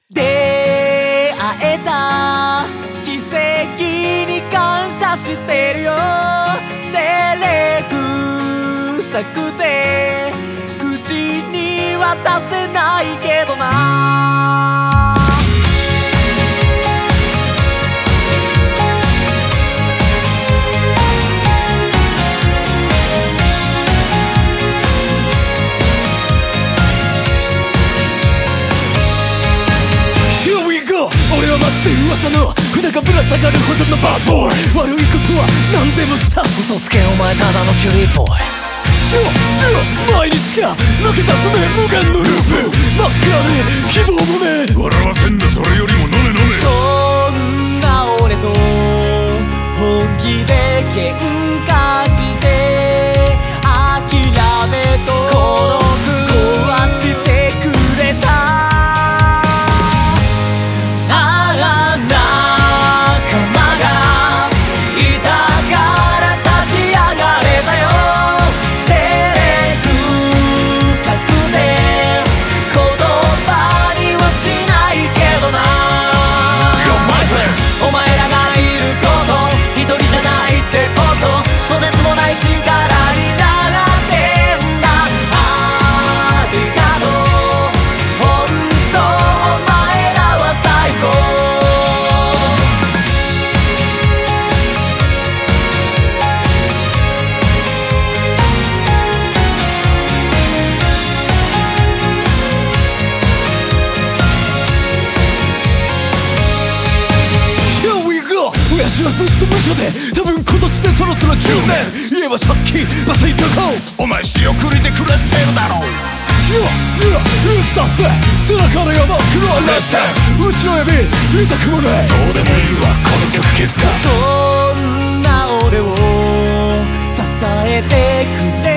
出会えた奇跡に感謝してるよ。照れくさくて口には出せないけどな。俺は街で噂の札がぶら下がるほどのバッドボーイ。悪いことは何でもした。嘘つけお前ただのチュリーボーイ。毎日が抜け出すね無限のループ。真っ暗で希望もね笑わせんなそれよりも飲め飲め。 そんな俺と本気で喧嘩して諦めと孤独壊してくれた。親父はずっと無所で多分今年でそろそろ10年。家は借金バスイとこお前仕送りで暮らしてるだろう。 スタッフ背中の山黒はレッテ後ろ指痛くもない。 どうでもいいわこの曲消すか。 そんな俺を支えてくれ